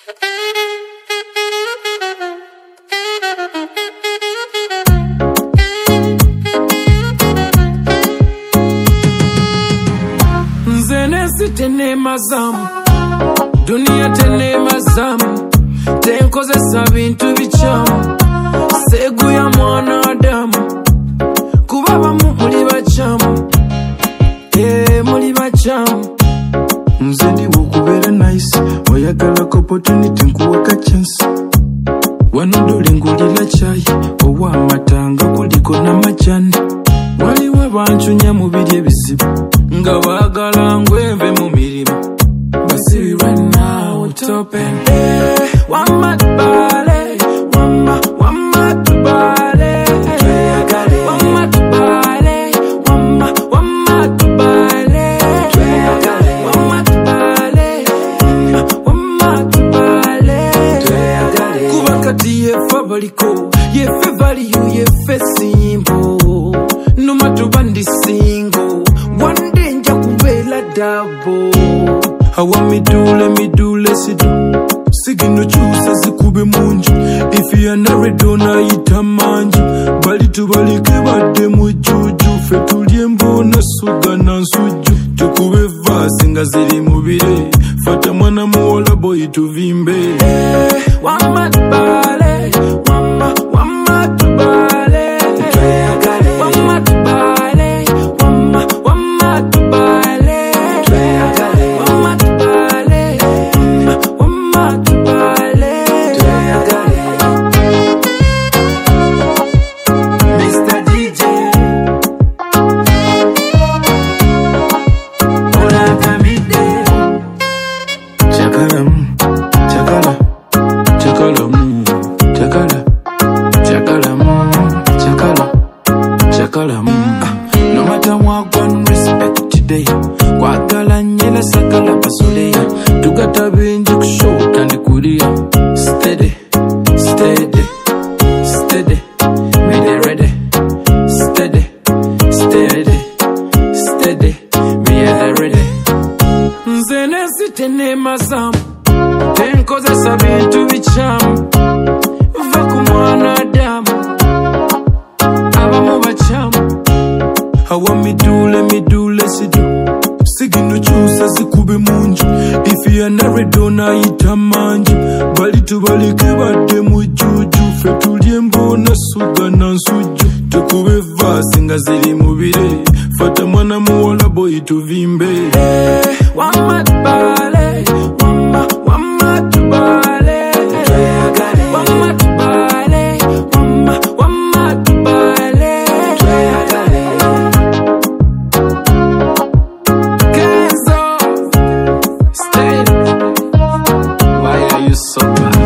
Nzenesi tene mazamu, dunia tene mazamu, tenkozesa bintu bichamu, segu ya mwanadamu, kubaba muli bachamu, muli bachamu. Mzendi wukubera nice, oyagala opportunity nkuwaka chance. Wanudoli ngulila chai, owa matanga kuliko na majani. Waliwo abanchunya mu biri ebizibu, nga baagala ngweve mu mirimu. Basibi right now utopen, wama tubale, wama tubale, wama tubale, wama tubale, wama tubale, wama tubale. Kuba kati yefa baliko, yefe value, yefe simple. Numa tubandi single, one day nja kubela double. Hawa midule sidu, sigino chusa zikube munju. If you are not dona ita manju, bali tubalike bade mujuju. Fetulie mbona suga na nsuju, tukube vasi nga ziri mubire. Fata mwana muola boy tuvimbe. Wama tubale, wama tubale, wama tubale, wama tubale, wama tubale, wama tubale. Mr. DJ, Ola Kamide, chakala chakala, chakala chakala, chakala, chakala No matter what, one respect today. Kwagala nyela sakala pasoleya, tugata benji kushoka ndi kulia. Steady, steady, steady, ready, steady, steady, steady, ready. Nzenesi tene mazamu, tenkozesa bintu bichamu, va ku mwanadamu, abamu bachamu. Hawa midule sidu, sigino chusa zikube munju. If you are not dona ita manju, bali tubalike bade mujuju. Fetulie mbona suga na nsuju, tukube vasi nga ziri mubire. Fata mwana muola boy tuvimbe. Wama tubale, wama tubale, wama tubale, wama tubale. Why are you so bad?